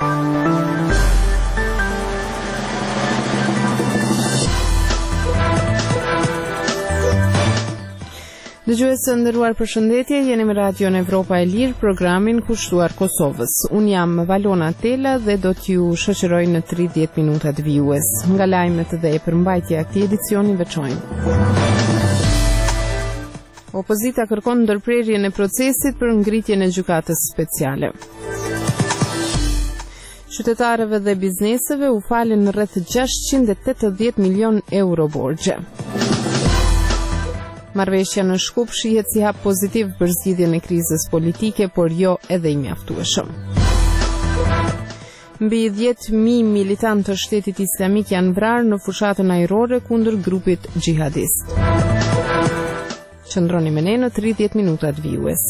Dëgjues të nderuar, përshëndetje, jeni me Radio Evropa e Lirë, programin kushtuar Kosovës. Unë jam Valona Tela dhe do t'ju shoqëroj në 30 minutat vijues. Nga lajmet dhe përmbajtja e këtij edicioni veçojnë. Opozita kërkon ndërprerjen e procesit për ngritjen e gjykatës speciale. Qytetarëve dhe bizneseve u falen rreth 680 milion euro borxhe. Marrëveshja në Shkup shihet si hap pozitiv për zgjidhjen e krizës politike, por jo edhe I mjaftueshëm. Mbi 10.000 militantë të Shtetit Islamik janë vrarë në fushatën ajrore kundër grupit xhihadist. Qëndroni me ne në 30 minutat vijues.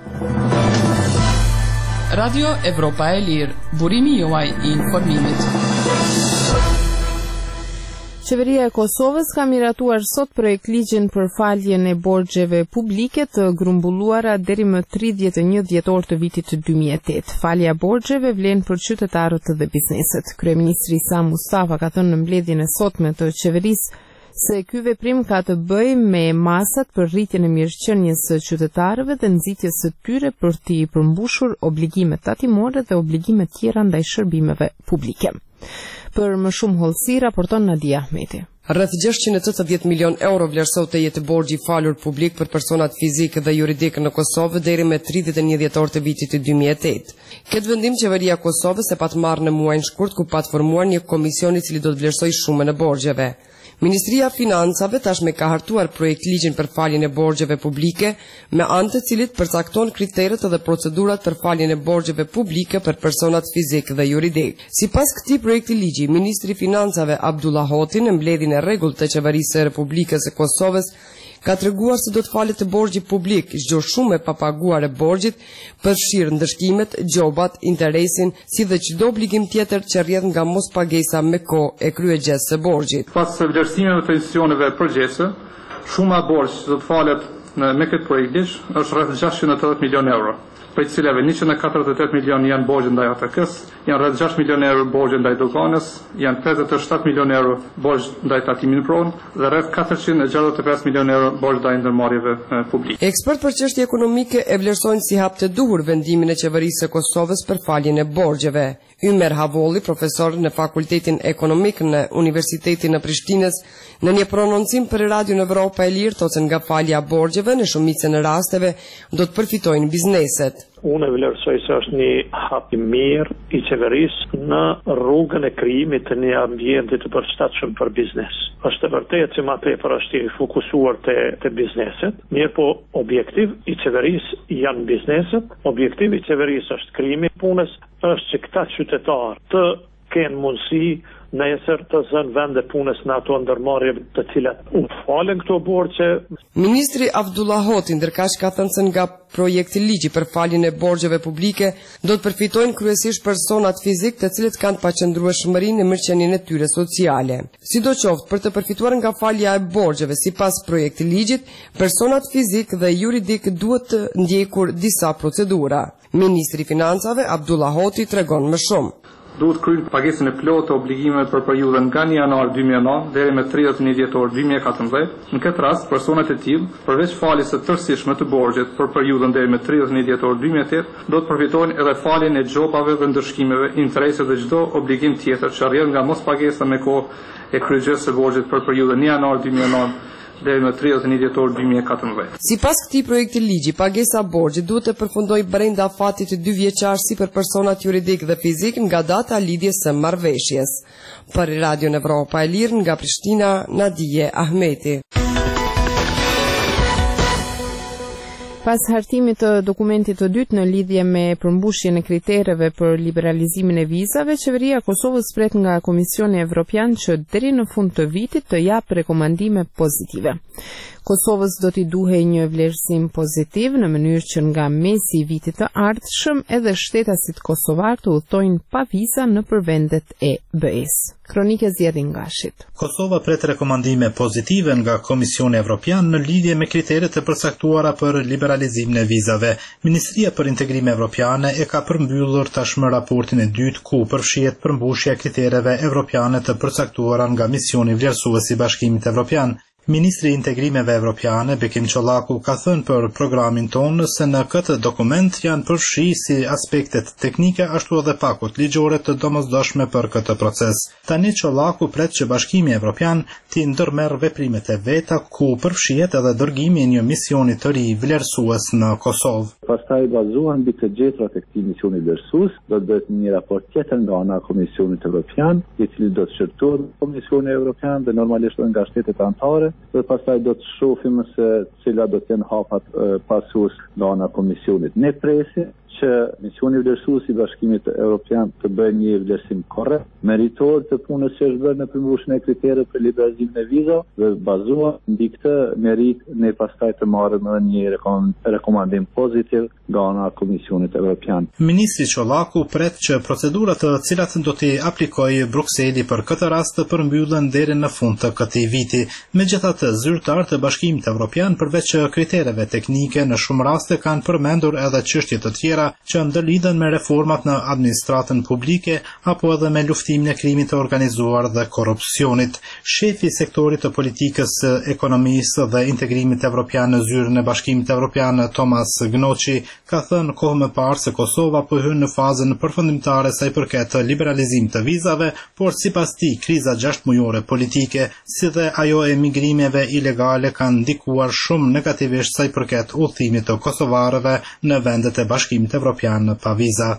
Radio Evropa e Lirë, burimi juaj I informimit. Qeveria e Kosovës ka miratuar sot projekt ligjin për faljen e borxheve publike të grumbulluara deri më 31 dhjetor të vitit 2008. Falja e borxheve vlen për qytetarët dhe bizneset. Kryeministri Sa Mustafa ka thënë në mbledhjen e sotme të qeverisë se ky veprim ka të bëjë me masat për rritjen e mirëqenies së qytetarëve dhe nxitjes së tyre për t'i përmbushur obligimet tatimore dhe obligimet tjera ndaj shërbimeve publike. Për më shumë hollësi raporton Nadia Ahmeti. Rreth 680 milion euro vlerësohet të jetë borxhi falur publik për personat fizikë dhe juridikë në Kosovë deri me 31 dhjetor të vitit 2008. Këtë vendim qeveria e Kosovës e pat marrë në muajin shkurt ku pat formuar një komision I cili do të vlerësojë shumën e borxheve. Ministria e Financave tashmë ka hartuar projekt ligjin për faljen e borxheve publike, me anë të cilit përcakton kriteret dhe procedurat për faljen e borxheve publike për personat fizik dhe juridik. Sipas këtij projekti ligji, Ministri I Financave Abdullah Hoti në mbledhjen e rregullt të qeverisë së Republikës së Kosovës ka treguar se do të falet të borxhi publik, çdo shumë e papaguar e borxhit, përfshir ndëshkimet, gjobat, interesin, si dhe çdo obligim tjetër që rrjedh nga mospagesa me kohë e kryegjesë së borxhit. Pas vlerësimeve të institucioneve përgjegjëse, shuma e borxhit do të falet me këtë projekt ligj është rreth 680 milion euro, për të cilave 148 milion janë borxhe ndaj ATK-s, janë rreth 6 milion euro borxhe ndaj doganës, janë 57 milion euro borxhe ndaj tatimit pron dhe rreth 465 milion euro borxhe ndaj ndërmarrjeve publike. Ekspert për çështje ekonomike e vlerësojnë si hap të duhur vendimin e qeverisë së Kosovës për faljen e borxheve. Ymer Havolli, profesor në Fakultetin Ekonomik në Universitetin në Prishtinës, në një prononcim për Radio Evropa e Lirë thotë se nga falja e borxheve në shumicën e rasteve do të përfitojnë bizneset. Unë vlerësoj se është një hap I mirë I qeverisë në rrugën e krijimit të një ambienti të përshtatshëm për biznes. Është e vërtetë se më tepër është I fokusuar te bizneset, mirë po objektiv I qeverisë janë bizneset, objektiv I qeverisë është krijimi I punës, është që këta qytetarë të kenë mundësi nesër të zënë vende punës në ato ndërmarrje të cilat u falen këto borxhe. Ministri Abdullah Hoti ndërkaq ka thënë se nga projekti ligji për faljen e borxheve publike do të përfitojnë kryesisht personat fizik të cilët kanë paqëndrueshmërinë në mirëqenien e tyre sociale. Sidoqoftë, për të përfituar nga falja e borxheve sipas projektit ligjit, personat fizik dhe juridik duhet të ndjekur disa procedura. Ministri I Financave Abdullah Hoti tregon më shumë. Duhet kryer pagesën e plotë të obligimeve për periudhën nga 1 janar 2009 deri me 31 dhjetor 2014. Në këtë rast, personat e tillë, përveç faljes së tërësishme të borxhit për periudhën deri me 31 dhjetor 2008, do të përfitojnë edhe faljen e gjobave dhe ndëshkimeve, interesave dhe çdo obligim tjetër që rrjedh nga mospagesa me kohë e kryegjesës së borxhit për periudhën 1 janar 2009 deri më 31 dhjetor 2014. Sipas këtij projekti ligji, pagesa borxhit duhet të përfundojë brenda afatit të 2 vjeçar si për personat juridik dhe fizik nga data e lidhjes së marrëveshjes. Për Radio Evropa e Lirë nga Prishtina, Nadia Ahmeti. Pas hartimit të dokumentit të dytë në lidhje me përmbushjen e kritereve për liberalizimin e vizave, qeveria e Kosovës pret nga Komisioni Evropian që deri në fund të vitit të japë rekomandime pozitive. Kosovës do t'i duhej një vlerësim pozitiv në mënyrë që nga mesi i vitit të ardhshëm edhe shtetasit kosovar të udhtojnë pa viza nëpër vendet e BE-s. Kronike zgjedhjen nga Shit. Kosova pret rekomandime pozitive nga Komisioni Evropian në lidhje me kriteret e përcaktuara për liberalizimin e vizave. Ministria për Integrim Evropiane e ka përmbyllur tashmë raportin e dytë ku përfshihet përmbushja e kritereve evropiane të përcaktuara nga misioni vlerësues i Bashkimit Evropian. Ministri i Integrimeve Evropiane, Bekim Çollaku, ka thënë për programin tonë se në këtë dokument janë përfshi si aspektet teknike ashtu edhe pakut ligjore të domosdoshme për këtë proces. Tani Çollaku pret që Bashkimi Evropian t'i ndërmerr veprimet e veta ku përfshihet edhe dërgimi i një misioni të ri vlerësues në Kosovë. Pastaj bazuar mbi të gjetrat e këtij misioni vlerësues, do të bëhet një raport tjetër nga ana e Komisionit Evropian, i cili do të shërtohet nga Komisioni Evropian dhe normalisht nga shtetet anëtare. Dhe pastaj do të shohim se cila do të jenë hapat pasues nga ana e Komisionit. Ne presim që misioni vlerësues i Bashkimit Evropian të bëjë një vlerësim korrekt, meritor të punës që është bërë në përmbushjen e kritereve për liberalizimin e vizave dhe bazuar mbi këtë merit ne pastaj të marrim edhe një rekomandim pozitiv nga ana e Komisionit Evropian. Ministri Çollaku pret që procedurat të cilat do t'i aplikojë Brukseli për këtë rast të përmbyllen deri në fund të këtij viti. Megjithatë, zyrtarët e Bashkimit Evropian përveç kritereve teknike në shumë raste kanë përmendur edhe çështje të tjera që ndërlidhen me reformat në administratën publike apo edhe me luftimin e krimit të organizuar dhe korrupsionit. Shefi i sektorit të politikës, ekonomisë dhe integrimit evropian në zyrën e Bashkimit Evropian, Thomas Gnoçi, ka thënë kohë më parë se Kosova po hyn në fazën përfundimtare sa i përket liberalizimit të vizave, por sipas tij kriza 6 mujore politike, si dhe ajo e migrimeve ilegale kanë ndikuar shumë negativisht sa i përket udhëtimit të kosovarëve në vendet e Bashkimit Evropian pa viza.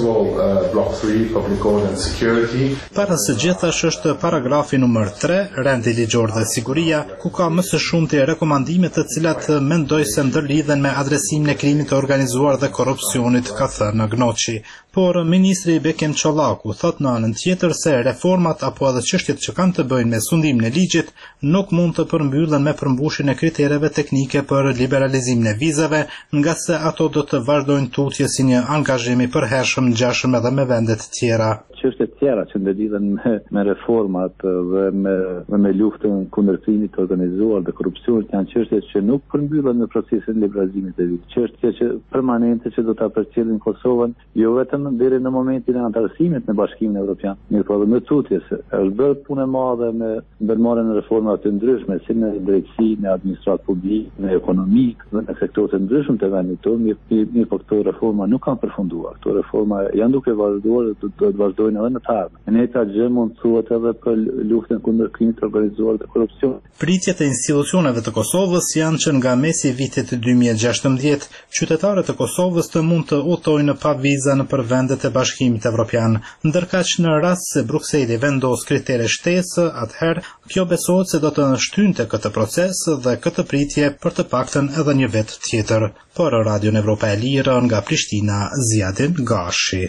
Block 3, Public Order and Security. Para së gjithash është paragrafi numër 3, rendi ligjor dhe siguria, ku ka më së shumti rekomandime të cilat mendoj se ndërlidhen me adresimin e krimit të organizuar dhe korrupsionit, ka thënë Gnoçi. Por ministri Bekim Çollaku thot në anën tjetër se reformat apo edhe çështjet që kanë të bëjnë me sundimin e ligjit nuk mund të përmbyllen me përmbushjen e kritereve teknike për liberalizimin e vizave, nga se ato do të vazhdojnë tutje si një angazhim i përhershëm ngjashëm edhe me vendet tjera. Çështjet tjera që ndërlidhen me reformat dhe me luftën kundër krimit të organizuar dhe korrupsionit janë çështje që nuk përmbyllen në procesin e liberalizimit të vizave. Çështje që permanente që do ta përcjellin Kosovën, jo vetëm deri në momentin e antarësimit në Bashkimin Evropian, mirë po edhe në tutje se është bërë punë e madhe me ndërmarrjen e reformave të ndryshme si në drejtësi, në administratë publike, në ekonomi dhe në sektorë të ndryshëm të vendit tonë, mirë po këto reforma nuk kanë përfunduar. Këto reforma janë duke vazhduar dhe do të vazhdojnë edhe në të ardhmen. Ne ta gjë mund thuhet edhe për luftën kundër krimit të organizuar dhe korrupsionit. Pritjet e institucioneve të Kosovës janë që nga mesi i vitit 2016, qytetarët e Kosovës të mund të udhtojnë pa vizë nëpër vendet e Bashkimit Evropian, ndërkaq në rast se Brukseli vendos kritere shtesë, atëherë kjo besohet se do të shtynte këtë proces dhe këtë pritje për të paktën edhe një vit tjetër. Për Radion Evropa e Lirë nga Prishtina, Zjadin Gashi.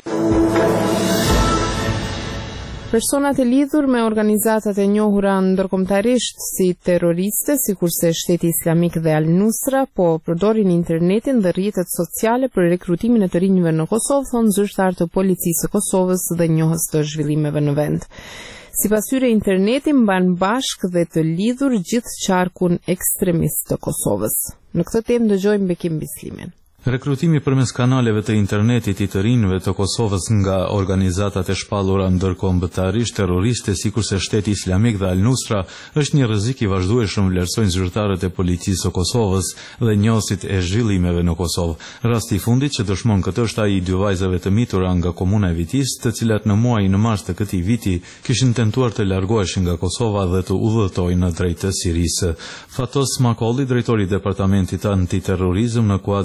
Personat e lidhur me organizatat e njohura ndërkombëtarisht si terroriste, sikurse Shteti Islamik dhe Al-Nusra, po përdorin internetin dhe rrjetet sociale për rekrutimin e të rinjve në Kosovë, thonë zyrtar të policisë së Kosovës dhe njohës të zhvillimeve në vend. Sipas tyre, interneti mban bashkë dhe të lidhur gjithë qarkun ekstremist të Kosovës. Në këtë temë dëgjojmë Bekim Bislimin. Rekrutimi përmes kanaleve të internetit i të rinjve të Kosovës nga organizatat e shpallura ndërkombëtarisht terroriste sikurse Shteti Islamik dhe Al-Nusra është një rrezik i vazhdueshëm, vlerësojnë zyrtarët e policisë së Kosovës dhe njohësit e zhvillimeve në Kosovë. Rasti i fundit që dëshmon këtë është ai i dy vajzave të mitura nga komuna e Vitis, të cilat në muajin e mars të këtij viti kishin tentuar të largoheshin nga Kosova dhe të udhëtojnë drejt Sirisë. Fatos Makolli, drejtori i Departamentit Antiterrorizëm në kuadër të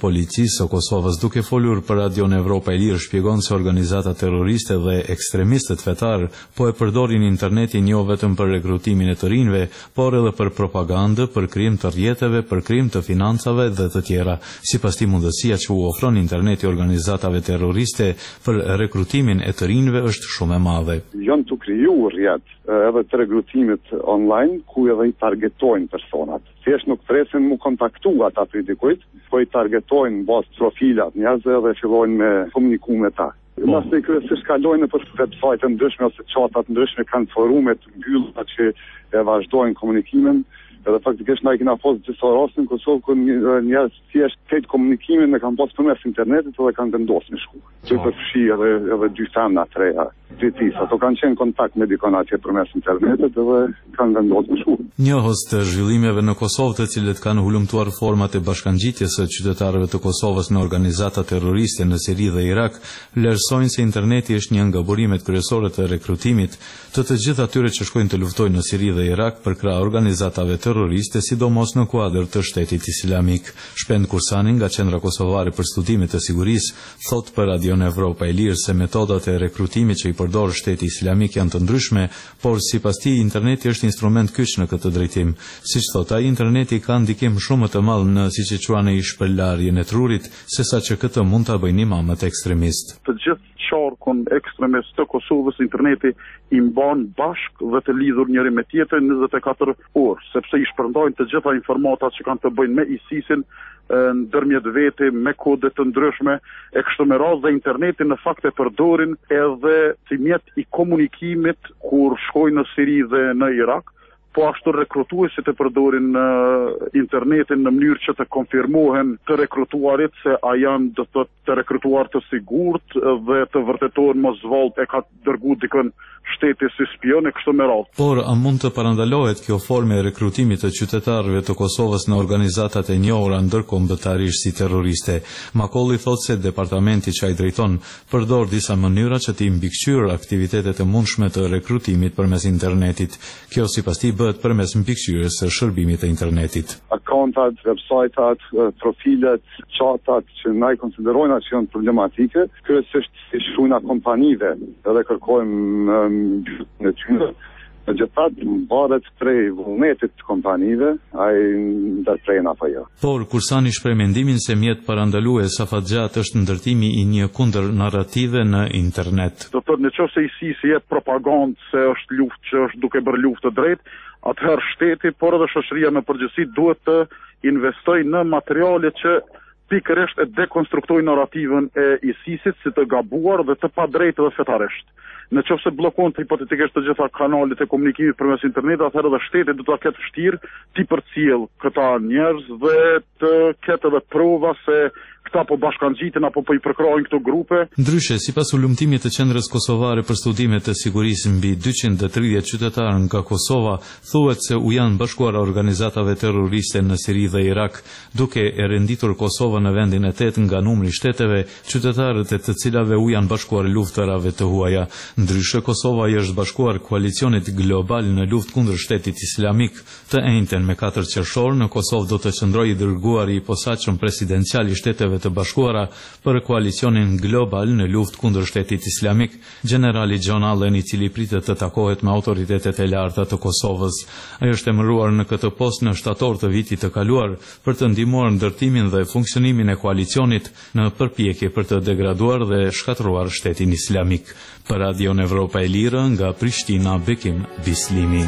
Policisë së Kosovës, duke folur për Radion Evropa e Lirë, shpjegon se organizata terroriste dhe ekstremistët fetar po e përdorin internetin jo vetëm për rekrutimin e të rinjve, por edhe për propagandë, për krijim të rrjeteve, për krijim të financave dhe të tjera. Sipas tij, mundësia që u ofron interneti organizatave terroriste për rekrutimin e të rinjve është shumë e madhe. Janë të krijuar rrjet edhe të rekrutimit online ku edhe i targetojnë personat. Thjesht nuk presin mu kontaktu ata për dikujt, po i targetojnë bazë profilat njerëzve dhe fillojnë me komuniku me ta. Pastaj kryesisht kalojnë për websajte ndryshme ose çata ndryshme, kanë forume të mbyllura që e vazhdojnë komunikimin. Edhe faktikisht na i kena pas disa raste në Kosovë ku njerëz thjesht këtë komunikimin e kanë pas përmes internetit dhe kanë vendosur me shku. Që përfshi edhe dy femna të reja. Ato kanë qenë kontakt me dikon atje përmes internetit dhe kanë vendosur me shku. Njohës të zhvillimeve në Kosovë, të cilët kanë hulumtuar format e bashkangjitjes së qytetarëve të Kosovës në organizata terroriste në Siri dhe Irak, vlerësojnë se interneti është një nga burimet kryesore të rekrutimit të gjithë atyre që shkojnë të luftojnë në Siri dhe Irak për krah organizatave terroriste, sidomos në kuadër të Shtetit Islamik. Shpend Kursani nga Qendra Kosovare për Studime të Sigurisë thot për Radion Evropa e Lirë se metodat e rekrutimit që i përdor Shteti Islamik janë të ndryshme, por sipas tij interneti është instrument kyç në këtë drejtim. Siç thot ai, interneti ka ndikim shumë të madh në siç e quajnë shpërlarjen e trurit, sesa që këtë mund ta bëjnë imamët ekstremistë. Të gjithë qarkun ekstremist të Kosovës interneti i mban bashk dhe të lidhur njëri me tjetrin 24 orë, sepse i shpërndajnë të gjitha informatat që kanë të bëjnë me ISIS-in ndërmjet vete, me kode të ndryshme, e kështu me radhë dhe interneti në fakt e përdorin edhe si mjet i komunikimit kur shkojnë në Siri dhe në Irak, po ashtu rekrutuesit e përdorin internetin në mënyrë që të konfirmohen të rekrutuarit se a janë të rekrutuar të sigurt dhe të vërtetojnë mos vallë e ka dërguar dikën shteti si spion e kështu me radhë. Por a mund të parandalohet kjo formë e rekrutimit të qytetarëve të Kosovës në organizatat e njohura ndërkombëtarisht si terroriste? Makolli thot se departamenti që ai drejton përdor disa mënyra që të mbikëqyrë aktivitetet e mundshme të rekrutimit përmes internetit. Kjo sipas tij bëhet përmes mbikëqyrjes së shërbimit të internetit. Akontat, websajtat, profilet, chatat që na i konsiderojnë që janë problematike, kryesisht si shujna kompanive edhe kërkojmë në tyre. Megjithatë, mbaret prej vullnetit të kompanive, ai ndërprejnë apo jo. Por Kursani shpreh mendimin se mjet parandalues afatgjat është ndërtimi i një kundër narrative në internet. Do të thotë nëse ISIS jep propagandë se është luftë që është duke bërë luftë të drejtë, atëherë shteti, por edhe shoqëria në përgjithësi duhet të investojë në materiale që pikërisht e dekonstruktojnë narrativën e ISIS-it si të gabuar dhe të padrejtë dhe fetarisht. Në qoftë se blokon të hipotetikisht të gjitha kanalet e komunikimit përmes internetit, atëherë edhe shteti do ta ketë vështirë ti përcjell këta njerëz dhe të ketë edhe prova se këta po bashkangjiten apo po i përkrojnë këto grupe. Ndryshe, sipas ulëmtimit të Qendrës Kosovare për Studime të Sigurisë, mbi 230 qytetarë nga Kosova thuhet se u janë bashkuar organizatave terroriste në Siri dhe Irak, duke e renditur Kosovën në vendin e 8 nga numri shteteve, qytetarët e të cilave u janë bashkuar luftërave të huaja. Ndryshe, Kosova i është bashkuar koalicionit global në luftë kundër Shtetit Islamik. Të njëjtën me 4 qershor në Kosovë do të qëndrojë i dërguari i posaçëm presidencial i Shteteve të Bashkuara për koalicionin global në luftë kundër Shtetit Islamik, generali John Allen, i cili pritet të takohet me autoritetet e larta të Kosovës. Ai është emëruar në këtë post në shtator të vitit të kaluar për të ndihmuar ndërtimin dhe funksionimin e koalicionit në përpjekje për të degraduar dhe shkatruar Shtetin Islamik. Për Radion Evropa e Lirë, nga Prishtina, Bekim Bislimi.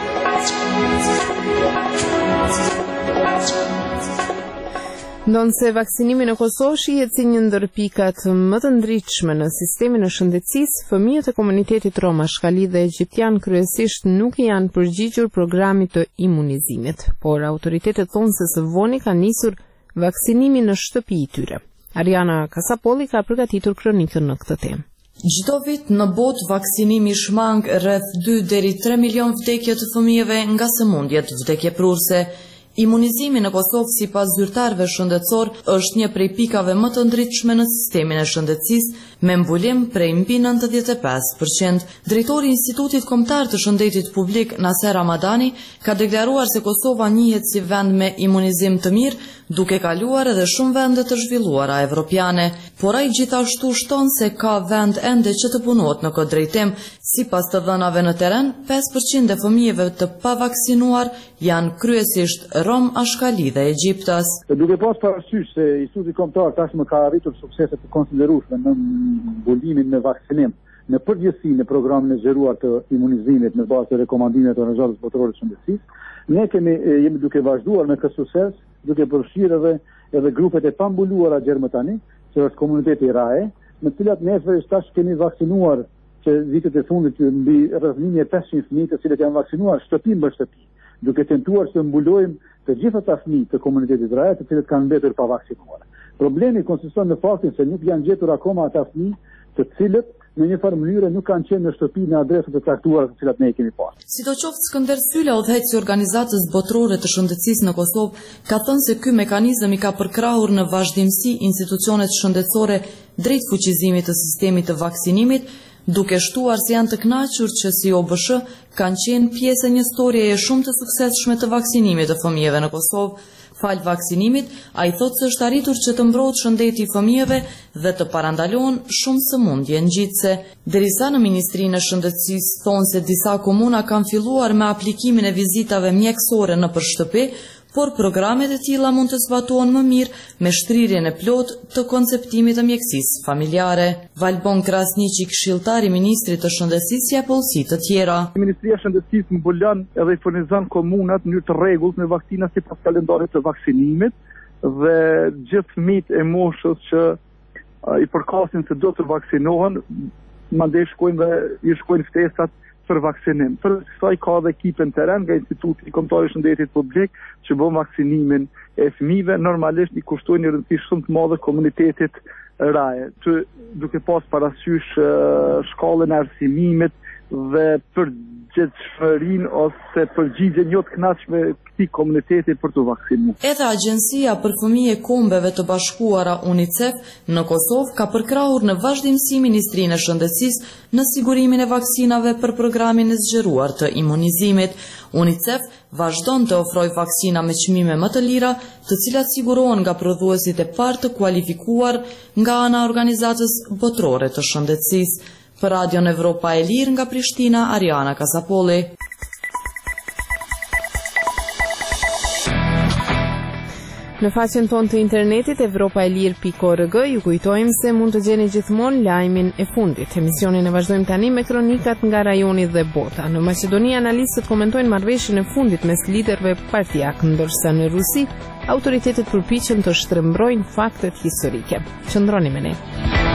Ndonë se vaksinimi në Kosovë shihet si një ndër pikat më të ndritshme në sistemin e shëndetësisë, fëmijët e komunitetit Roma, Shkali dhe Egjiptian kryesisht nuk janë përgjigjur programit të imunizimit, por autoritetet thonë se së voni ka nisur vaksinimi në shtëpi i tyre. Ariana Kasapolli ka përgatitur kronikën në këtë temë. Çdo vit në botë vaksinimi shmang rreth 2 deri 3 milion vdekje të fëmijëve nga sëmundjet vdekjeprurse. Imunizimi në Kosovë sipas zyrtarëve shëndetësor është një prej pikave më të ndritshme në sistemin e shëndetësisë me mbulim prej mbi 95%. Drejtori i Institutit Kombëtar të Shëndetit Publik Naser Ramadani ka deklaruar se Kosova njihet si vend me imunizim të mirë, duke kaluar edhe shumë vende të zhvilluara evropiane, por ai gjithashtu shton se ka vend ende që të punohet në këtë drejtim. Sipas të dhënave në terren, 5% e fëmijëve të pavaksinuar janë kryesisht Rom, Ashkali dhe Egjiptas. Duke pas parasysh se Instituti Kombëtar tashmë ka arritur suksese të konsiderueshme në mbulimin me vaksinim në përgjithësi në programin e zgjeruar të imunizimit në bazë të rekomandimeve të Organizatës Botërore të Shëndetësisë, ne jemi duke vazhduar me këtë sukses, duke përfshirë edhe grupet e pambuluara gjermëtani, që është komuniteti RAE, në cilat ne tash kemi vaksinuar që vitet e fundit mbi rreth 1500 fëmijë të cilët janë vaksinuar shtëpi mbas shtëpi, duke tentuar të mbulojmë të gjitha ata fëmijë të komunitetit RAE të cilët kanë mbetur pa vaksinuar. Problemi konsiston në faktin se nuk janë gjetur akoma ata fëmijë të cilët në një farë mënyrë nuk kanë qenë në shtëpi në adresat e caktuara të cilat ne i kemi pasur. Sidoqoftë, Skënder Sylla, udhëheqësi i Organizatës Botërore të Shëndetësisë në Kosovë, ka thënë se ky mekanizëm i ka përkrahur në vazhdimsi institucionet shëndetësore drejt fuqizimit të sistemit të vaksinimit, duke shtuar se janë të kënaqur që si OBSH kanë qenë pjesë e një storieje shumë të suksesshme të vaksinimit të fëmijëve në Kosovë. Fal vaksinimit, ai thotë se është arritur që të mbrohet shëndeti i fëmijëve dhe të parandalohen shumë sëmundje ngjitse. Derisa në Ministrinë e Shëndetësisë thonë se disa komuna kanë filluar me aplikimin e vizitave mjekësore nëpër shtëpi, por programet e tilla mund të zbatohen më mirë me shtrirjen e plotë të konceptimit të mjekësisë familjare. Valbon Krasniqi, këshilltar i Ministrit të Shëndetësisë, jep pollësi të tjera. Ministria e Shëndetësisë mbulon edhe i furnizon komunat në mënyrë të rregullt me vaksina sipas kalendarit të vaksinimit dhe gjithë fëmijët e moshës që i përkasin se do të vaksinohen, mandej shkojnë ftesat për vaksinim. Për kësaj ka dhe ekipën terren nga Instituti Kombëtar i Shëndetit Publik që bën vaksinimin e fëmijëve, normalisht i kushtojnë një rëndësi shumë të madhe komunitetit RAE, duke pas parasysh shkallën e arsimimit dhe përgjegjësinë ose përgjigjen jo të kënaqshme këtij komuniteti për të vaksinuar. Edhe Agjencia për Fëmijë e Kombeve të Bashkuara UNICEF në Kosovë ka përkrahur në vazhdimsi Ministrinë e Shëndetësisë në sigurimin e vaksinave për programin e zgjeruar të imunizimit. UNICEF vazhdon të ofrojë vaksina me çmime më të lira, të cilat sigurohen nga prodhuesit e parë të kualifikuar nga ana e Organizatës Botërore të Shëndetësisë. Për Radion Evropa e Lirë nga Prishtina, Ariana Kasapolli. Në faqen tonë të internetit evropaelir.org ju kujtojmë se mund të gjeni gjithmonë lajmin e fundit. Emisionin e vazhdojmë tani me kronikat nga rajoni dhe bota. Në Maqedoni analistët komentojnë marrëveshjen e fundit mes liderëve partijak, ndërsa në Rusi autoritetet përpiqen të shtrembrojnë faktet historike. Qëndroni me ne.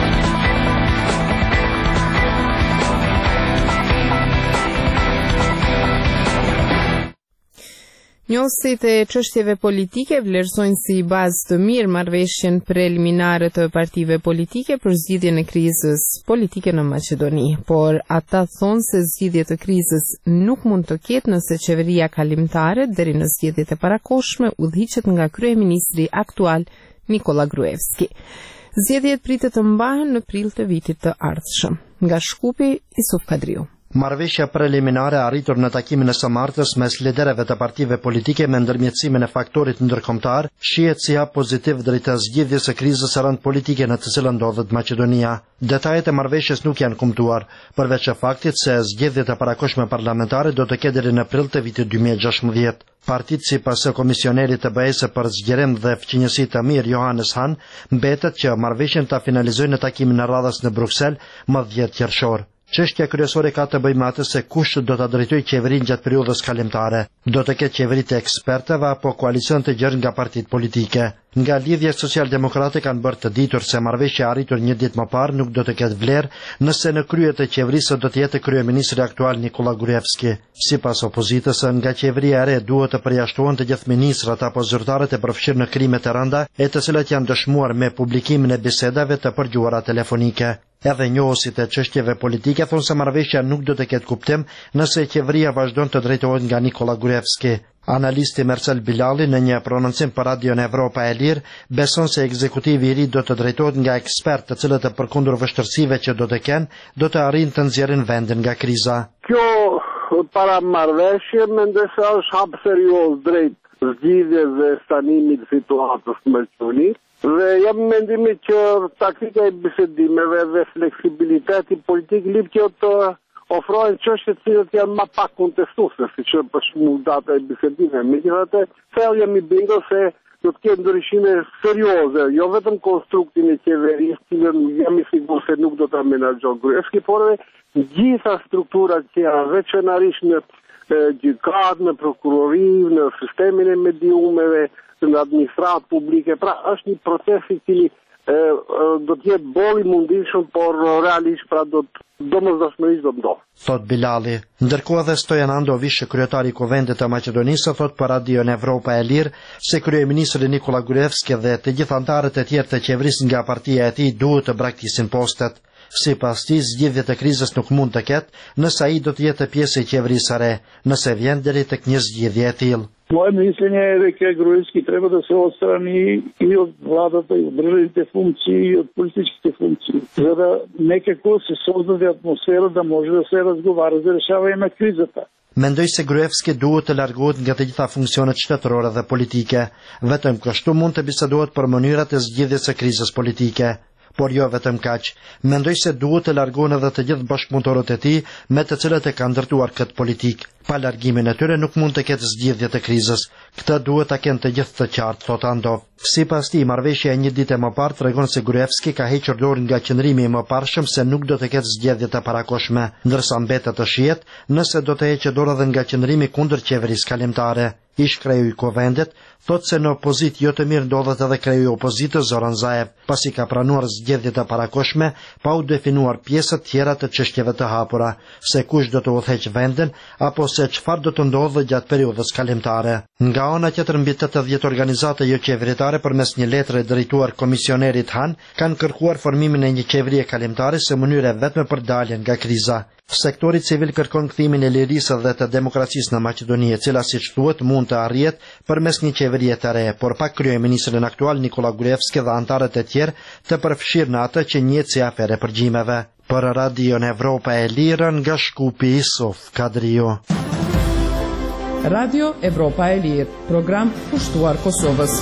Njohësit e çështjeve politike vlerësojnë si bazë të mirë marrëveshjen preliminare të partive politike për zgjidhjen e krizës politike në Maqedoni, por ata thonë se zgjidhje të krizës nuk mund të ketë nëse qeveria kalimtare deri në zgjedhjet e parakohshme udhëhiqet nga kryeministri aktual Nikola Gruevski. Zgjedhjet pritet të mbahen në prill të vitit të ardhshëm. Nga Shkupi, Isuf Kadriu. Marrëveshja preliminare arritur në takimin e së martës mes liderëve të partive politike me ndërmjetësimin e faktorit ndërkombëtar shihet si hap pozitiv drejt zgjidhjes së krizës së rënd politike në të cilën ndodhet Maqedonia. Detajet e marrëveshjes nuk janë kumtuar, përveç faktit se zgjedhjet e parakohshme parlamentare do të ketë deri në prill të vitit 2016. Partitë sipas komisionerit të BE-s për zgjerim dhe fqinjësi të mirë Johannes Hahn mbetet që marrëveshjen ta finalizojnë në takimin e radhës në Bruksel më 10 qershor. Çështja kryesore ka të bëjë me atë se kush do ta drejtojë qeverinë gjatë periudhës kalimtare. Do të ketë qeveri të ekspertëve apo koalicion të gjerë nga partitë politike. Nga lidhjet socialdemokrate kanë bërë të ditur se marrëveshja e arritur një ditë më parë nuk do të ketë vlerë nëse në krye të qeverisë do të jetë kryeministri aktual Nikola Gruevski. Sipas opozitës, nga qeveria e re duhet të përjashtohen të gjithë ministrat apo zyrtarët e përfshirë në krime të rënda, e të cilat janë dëshmuar me publikimin e bisedave të përgjuara telefonike. Edhe njohësit e çështjeve politike thonë se marrëveshja nuk do të ketë kuptim nëse qeveria vazhdon të drejtohet nga Nikola Gruevski. Analisti Marcel Bilali në një prononcim për Radion Evropa e Lirë beson se ekzekutivi i ri do të drejtohet nga ekspertë të cilët e përkundur vështirësive që do të kenë, do të arrijnë të nxjerrin vendin nga kriza. Kjo para marrëveshje mendoj se është hap serioz drejt zgjidhjes dhe stanimit të situatës në Maqedoni. Dhe jam mendimit që taktika e bisedimeve dhe fleksibiliteti politik lip që të ofrojnë çështjet që janë më pak kontestuese, siç për shembull data e bisedimeve. Megjithatë, thellë jam i bindur se do të ketë ndryshime serioze, jo vetëm konstruktin e qeverisë, që jam i sigurt se nuk do ta menaxhon Gruevski, por edhe gjitha strukturat që janë veçanërisht në gjykatë, në prokurori, në sistemin e mediumeve, në administratë publike. Pra është një proces i cili do të jetë boll i mundishëm, por realisht pra domosdoshmërisht do të ndodhë. Thot Bilali. Ndërkohë dhe Stojan Andovish, kryetari i Kuvendit të Maqedonisë, thot për Radion Evropa e Lirë se kryeministri Nikola Gruevski dhe të gjithë anëtarët e tjerë të qeverisë nga partia e tij duhet të braktisin postet. Sipas tij, zgjidhja e krizës nuk mund të ketë nëse ai do të jetë pjesë e qeverisë së re, nëse vjen deri tek një zgjidhje e tillë. Moje mišljenje je da Gruevski treba da se odstrani i od vladата, i od državните funkcije, i od političkите funkcije, за да nekako se sozdaде atmosfera da može da se razgovara za rešavanje na krizata. Mendoj se Gruevski duhet të largohet nga të gjitha funksionet shtetërore dhe politike. Vetëm kështu mund të bisedohet për mënyrat e zgjidhjes së krizës politike. Por jo vetëm kaq. Mendoj se duhet të largohen edhe të gjithë bashkëpunëtorët e tij me të cilët e kanë ndërtuar këtë politikë. Pa largimin e tyre nuk mund të ketë zgjidhje të krizës. Këtë duhet ta kenë të gjithë të qartë, thot Andov. Sipas tij, marrëveshja e një dite më parë tregon se Gruevski ka hequr dorën nga qëndrimi i mëparshëm se nuk do të ketë zgjedhje të parakoshme, ndërsa mbetet të shihet nëse do të heqë dorë edhe nga qëndrimi kundër qeverisë kalimtare. Ish kreu i Kuvendit thot se në opozit jo të mirë ndodhet edhe kreu i opozitës Zoran Zaev, pasi ka pranuar zgjedhje të parakoshme pa u definuar pjesët tjera të çështjeve të hapura, se kush do të udhëheq vendin apo se çfarë do të ndodhë gjatë periudhës kalimtare. Nga ana tjetër, mbi 80 organizata jo qeveritare përmes një letre drejtuar komisionerit Han kanë kërkuar formimin e një qeverie kalimtare si mënyrë vetme për daljen nga kriza. Sektori civil kërkon kthimin e lirisë dhe të demokracisë në Maqedoni, e cila siç thuhet mund të arrihet përmes një qeverie të re, por pa kryeministrin aktual Nikola Gruevski dhe anëtarët e tjerë të përfshirë në atë që njihet si aferë përgjimeve. Për Radion Evropa e Lirë nga Shkupi, Sof Kadrio. Radio Evropa e Lirë, program pushtuar Kosovës.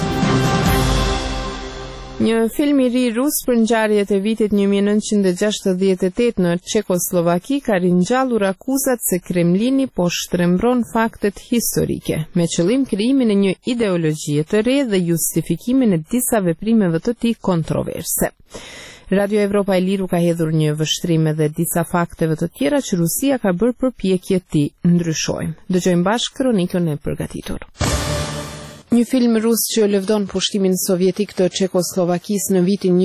Një film i ri rus për ngjarjet e vitit 1968 në Çekoslovaki ka ringjallur akuzat se Kremlini po shtrembron faktet historike, me qëllim krijimin e një ideologjie të re dhe justifikimin e disa veprimeve të tij kontroverse. Radio Evropa e Liru ka hedhur një vështrim edhe disa fakteve të tjera që Rusia ka bërë përpjekje ti ndryshojmë. Dëgjojmë bashkë kronikën e përgatitur. Një film rus që lëvdon pushtimin sovjetik të Çekoslovakisë në vitin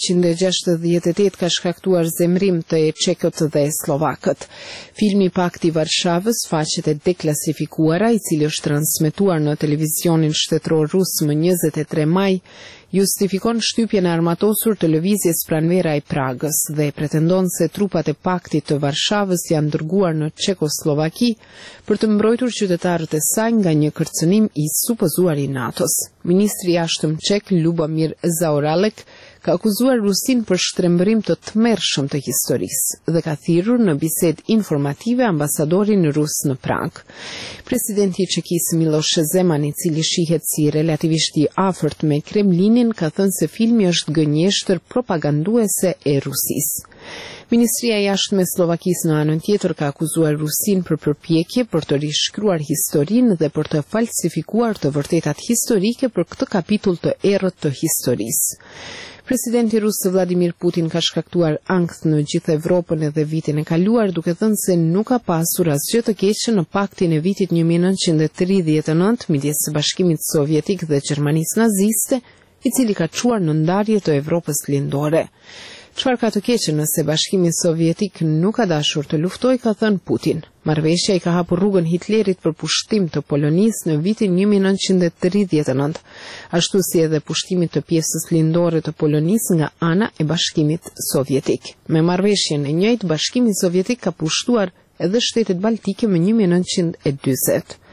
1968 ka shkaktuar zemrim të çekët dhe slovakët. Filmi i Pakti i Varshavës, faqet e deklasifikuara, i cili është transmetuar në televizionin shtetëror rus më 23 maj, justifikon shtypjen e armatosur të lëvizjes pranvera i Pragës dhe pretendon se trupat e Paktit të Varshavës janë dërguar në Çekoslovaki për të mbrojtur qytetarët e saj nga një kërcënim i supozuar i NATO-s. Ministri i jashtëm çek Lubomir Zaoralek ka akuzuar Rusin për shtrembërim të tmerrshëm të historisë dhe ka thirrur në bisedë informative ambasadorin rus në Prag. Presidenti i Çekisë Miloš Zeman, i cili shihet si relativisht i afërt me Kremlinin, ka thënë se filmi është gënjeshtër propaganduese e Rusisë. Ministria e jashtme e Slovakisë në anën tjetër ka akuzuar Rusin për përpjekje për të rishkruar historinë dhe për të falsifikuar të vërtetat historike për këtë kapitull të errët të historisë. Presidenti rus Vladimir Putin ka shkaktuar ankth në gjithë Evropën edhe vitin e kaluar, duke thënë se nuk ka pasur asgjë të keqe në paktin e vitit 1939 midis Bashkimit Sovjetik dhe Gjermanisë naziste, i cili ka çuar në ndarje të Evropës lindore. Çfarë ka të keqe nëse Bashkimi Sovjetik nuk ka dashur të luftojë, ka thënë Putin. Marrëveshja i ka hapur rrugën Hitlerit për pushtim të Polonisë në vitin 1939, ashtu si edhe pushtimit të pjesës lindore të Polonisë nga ana e Bashkimit Sovjetik. Me marrëveshjen e njëjtë, Bashkimi Sovjetik ka pushtuar edhe shtetet baltike më 1940.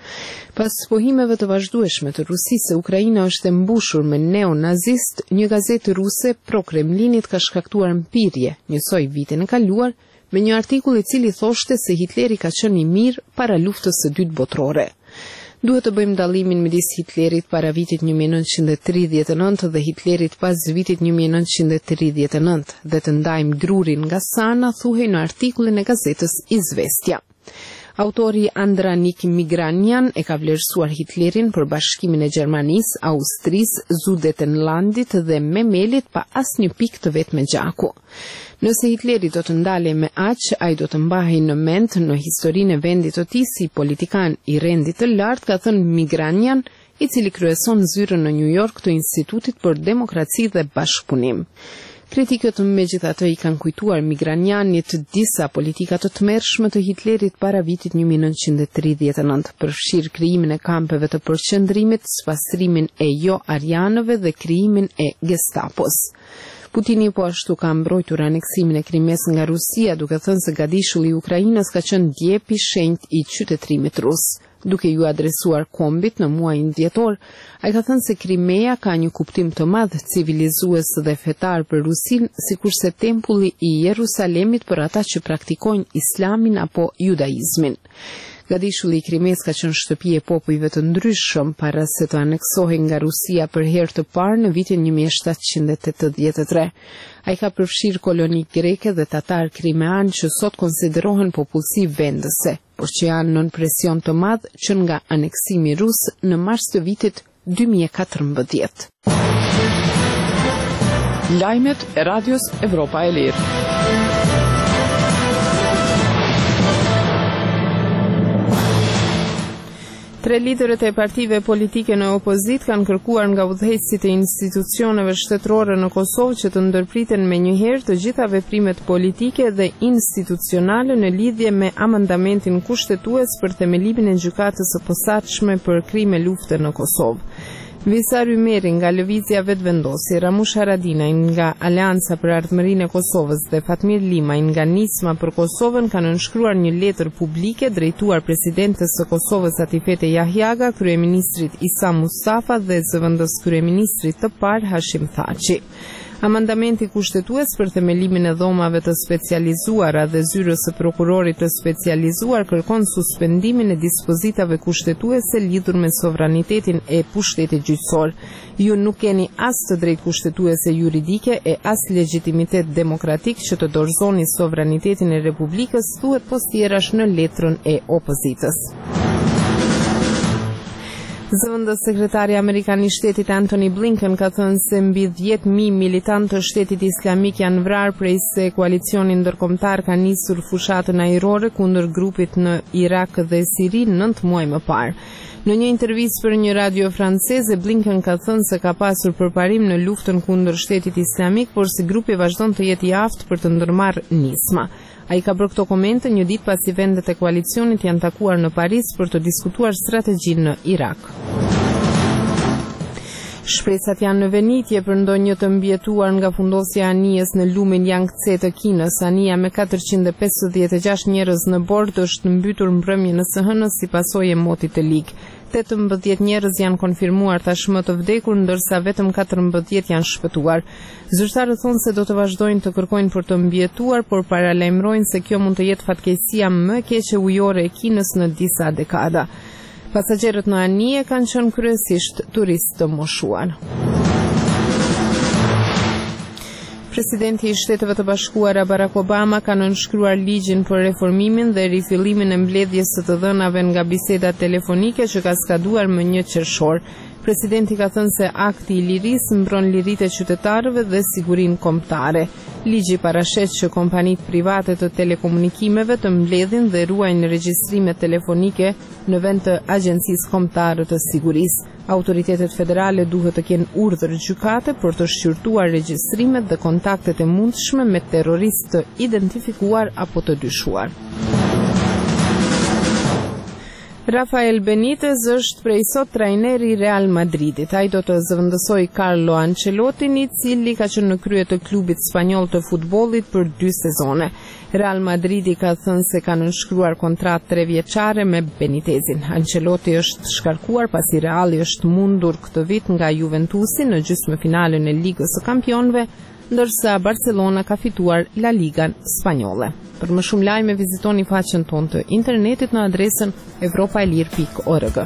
Pas pohimeve të vazhdueshme të Rusisë, Ukraina është e mbushur me neonazist, një gazetë ruse pro-Kremlinit ka shkaktuar mpirje, njësoj vitin e kaluar, me një artikull i cili thoshte se Hitleri ka qenë i mirë para luftës së dytë botërore. Duhet të bëjmë dallimin midis Hitlerit para vitit 1939 dhe Hitlerit pas vitit 1939 dhe të ndajmë drurin nga sana, thuhej në artikullin e gazetës Izvestja. Autori Andranik Migranjan e ka vlerësuar Hitlerin për bashkimin e Gjermanisë, Austrisë, Sudetenlandit dhe Memelit pa asnjë pikë të vet me gjaku. Nëse Hitleri do të ndalej me aq, ai do të mbahej në mend në historinë e vendit të tij si politikan i rendit të lartë, ka thënë Migranjan, i cili kryeson zyrën në New York të Institutit për Demokraci dhe Bashkëpunim. Kritikët megjithatë i kanë kujtuar Migranjanit disa politika të tmerrshme të Hitlerit para vitit 1939, përfshir krijimin e kampeve të përqendrimit, spastrimin e jo-arjanëve dhe krijimin e Gestapos. Putini po ashtu ka mbrojtur aneksimin e Krimes nga Rusia, duke thënë se gadishulli i Ukrainës ka qenë djep i shenjtë i qytetërimit rus. Duke ju adresuar kombit në muajin dhjetor, ai ka thënë se Krimea ka një kuptim të madh civilizues dhe fetar për Rusinë, sikurse tempulli i Jerusalemit për ata që praktikojnë islamin apo judaizmin. Gadishulli i Krimes ka qenë shtëpi e popujve të ndryshëm para se të aneksohej nga Rusia për herë të parë në vitin 1783. Ai ka përfshirë koloni greke dhe tatar krimean që sot konsiderohen popullsi vendëse, por që janë nën presion të madh që nga aneksimi rus në mars të vitit 2014. Lajmet e Radios Evropa e Lirë. Tre liderët e partive politike në opozit kanë kërkuar nga udhëheqësit e institucioneve shtetërore në Kosovë që të ndërpriten menjëherë të gjitha veprimet politike dhe institucionale në lidhje me amandamentin kushtetues për themelimin e gjykatës së posaçme për krime lufte në Kosovë. Visa Rymeri nga Lëvizja Vetvendosi, Ramush Haradinaj nga Aleanca për Ardhmërinë e Kosovës dhe Fatmir Limaj nga Nisma për Kosovën kanë nënshkruar një letër publike drejtuar presidentes së Kosovës Atifete Jahjaga, kryeministrit Isa Mustafa dhe zëvendës kryeministrit të parë Hashim Thaçi. Amandamenti kushtetues për themelimin e dhomave të specializuara dhe zyrës së prokurorit të specializuar kërkon suspendimin e dispozitave kushtetuese lidhur me sovranitetin e pushtetit gjyqësor. Ju nuk keni as të drejtë kushtetuese juridike e as legitimitet demokratik që të dorëzoni sovranitetin e Republikës, thuhet postierash në letrën e opozitës. Zëvendës sekretari amerikan i shtetit Antony Blinken ka thënë se mbi 10.000 militantë të shtetit islamik janë vrarë prej se koalicioni ndërkombëtar ka nisur fushatën ajrore kundër grupit në Irak dhe Siri 9 muaj më parë. Në një intervistë për një radio franceze, Blinken ka thënë se ka pasur përparim në luftën kundër shtetit islamik, por si grupi vazhdon të jetë i aftë për të ndërmarrë nisma. Ai ka bërë këto komente një ditë pasi vendet e koalicionit janë takuar në Paris për të diskutuar strategjinë në Irak. Shpresat janë në venitje për ndonjë të mbjetuar nga fundosja e anijes në lumin Yangtze të Kinës. Ania me 456 njerëz në bord është mbytur mbrëmjen e së hënës si pasojë e motit të lig. 18 njerëz janë konfirmuar tashmë të vdekur, ndërsa vetëm 14 janë shpëtuar. Zyrtarët thonë se do të vazhdojnë të kërkojnë për të mbjetuar, por paralajmërojnë se kjo mund të jetë fatkeqësia më e keqe ujore e Kinës në disa dekada. Pasagerët në anije kanë qenë kryesisht turistë të moshuar. Presidenti i Shteteve të Bashkuara Barack Obama ka nënshkruar ligjin për reformimin dhe rifillimin e mbledhjes së të dhënave nga bisedat telefonike që ka skaduar më 1 qershor. Presidenti ka thënë se akti i lirisë mbron liritë e qytetarëve dhe sigurinë kombëtare. Ligji parashet që kompanitë private të telekomunikimeve të mbledhin dhe ruajnë regjistrimet telefonike në vend të Agjencisë Kombëtare të Sigurisë. Autoritetet federale duhet të kenë urdhër gjykate për të shqyrtuar regjistrimet dhe kontaktet e mundshme me terroristë të identifikuar apo të dyshuar. Rafael Benitez është prej sot trajneri i Real Madridit. Ai do të zëvendësojë Carlo Ancelottin, i cili ka qenë në krye të klubit spanjoll të futbollit për 2 sezone. Real Madridi ka thënë se ka nënshkruar kontratë 3 vjeçare me Benitezin. Ancelotti është shkarkuar pasi Reali është mundur këtë vit nga Juventusi në gjysmëfinalen e Ligës së Kampionëve, ndërsa Barcelona ka fituar La Ligan spanjolle. Për më shumë lajme vizitoni faqen tonë të internetit në adresën europaelir.org.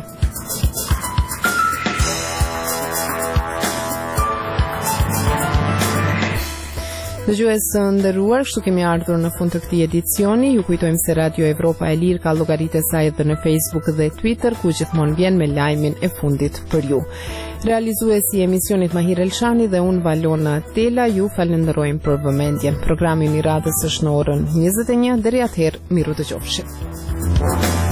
Dëgjues nderuar, kështu kemi ardhur në fund të këtij edicioni. Ju kujtojmë se Radio Evropa e Lirë ka llogaritë e saj edhe në Facebook dhe Twitter, ku gjithmonë vjen me lajmin e fundit për ju. Realizuesi i emisionit Mahir Elshani dhe unë Valona Tela ju falenderojmë për vëmendjen. Programi i radhës është në orën 21. Deri atëherë, miru dëgjofshim.